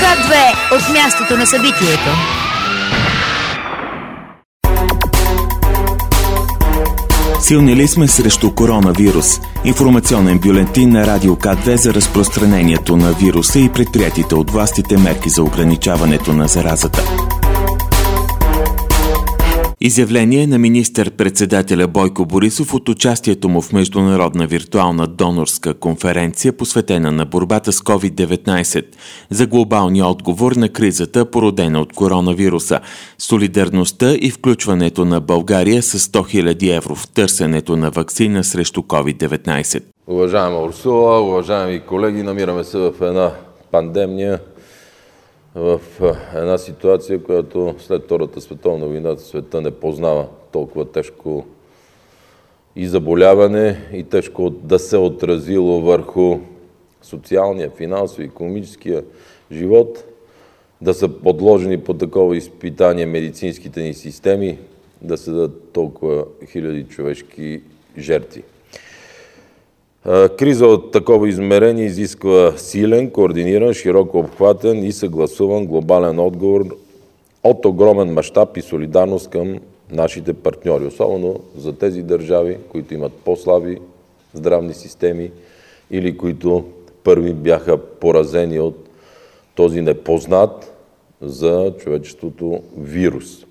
К2 от мястото на събитието. Силни ли сме срещу коронавирус? Информационен бюлетин на Радио К2 за разпространението на вируса и предприятите от властите мерки за ограничаването на заразата. Изявление на министър-председателя Бойко Борисов от участието му в международна виртуална донорска конференция, посветена на борбата с COVID-19 за глобалния отговор на кризата, породена от коронавируса, солидарността и включването на България с 100 000 евро в търсенето на ваксина срещу COVID-19. Уважаема Урсула, уважаеми колеги, намираме се в една пандемия, в една ситуация, която след Втората световна война света не познава толкова тежко и заболяване, и тежко да се отразило върху социалния, финансови, икономическия живот, да са подложени по такова изпитание медицинските ни системи, да се дадат толкова хиляди човешки жертви. Криза от такова измерение изисква силен, координиран, широко обхватен и съгласуван глобален отговор от огромен мащаб и солидарност към нашите партньори, особено за тези държави, които имат по-слаби здравни системи или които първи бяха поразени от този непознат за човечеството вирус.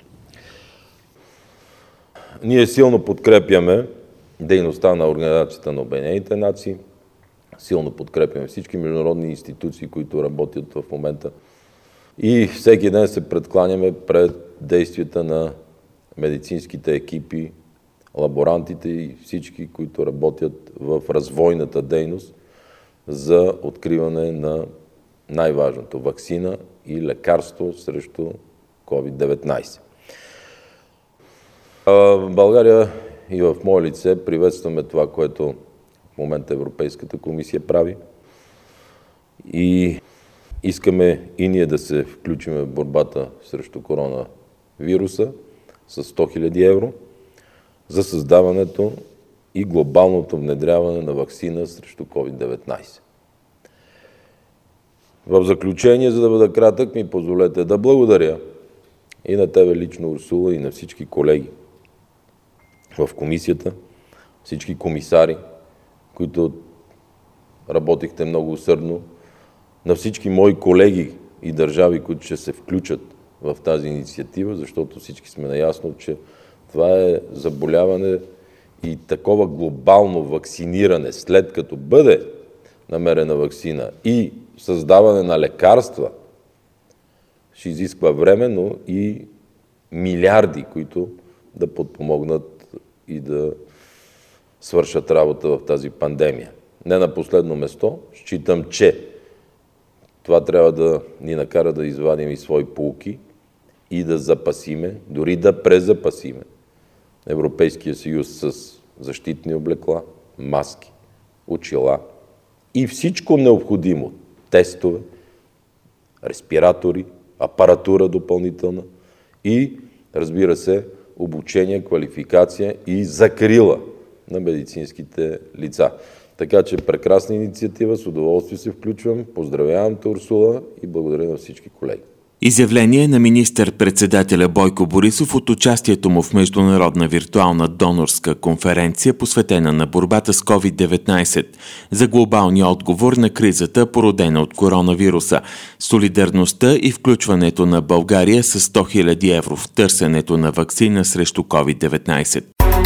Ние силно подкрепяме дейността на Организацията на Обединените нации, силно подкрепяме всички международни институции, които работят в момента и всеки ден се предкланяме пред действията на медицинските екипи, лаборантите и всички, които работят в развойната дейност за откриване на най-важното – ваксина и лекарство срещу COVID-19. В България и в мое лице приветстваме това, което в момента Европейската комисия прави и искаме и ние да се включим в борбата срещу коронавируса с 100 000 евро за създаването и глобалното внедряване на ваксина срещу COVID-19. В заключение, за да бъда кратък, ми позволете да благодаря и на тебе лично, Урсула, и на всички колеги в комисията, всички комисари, които работихте много усърдно, на всички мои колеги и държави, които ще се включат в тази инициатива, защото всички сме наясно, че това е заболяване и такова глобално вакциниране, след като бъде намерена ваксина и създаване на лекарства, ще изисква време, но и милиарди, които да подпомогнат и да свършат работа в тази пандемия. Не на последно место, считам, че това трябва да ни накара да извадим и свои поуки и да запасиме, дори да презапасиме Европейския съюз с защитни облекла, маски, очила и всичко необходимо – тестове, респиратори, апаратура допълнителна и, разбира се, обучение, квалификация и закрила на медицинските лица. Така че прекрасна инициатива, с удоволствие се включвам. Поздравявам те, Урсула, и благодаря на всички колеги. Изявление на министър-председателя Бойко Борисов от участието му в международна виртуална донорска конференция, посветена на борбата с COVID-19 за глобалния отговор на кризата, породена от коронавируса, солидарността и включването на България с 100 000 евро в търсенето на ваксина срещу COVID-19.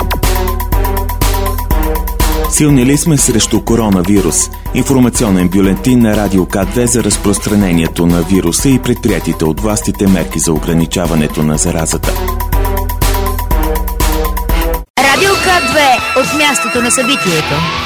Силни ли сме срещу коронавирус? Информационен бюлетин на Радио К2 за разпространението на вируса и предприятите от властите мерки за ограничаването на заразата. Радио К2 от мястото на събитието.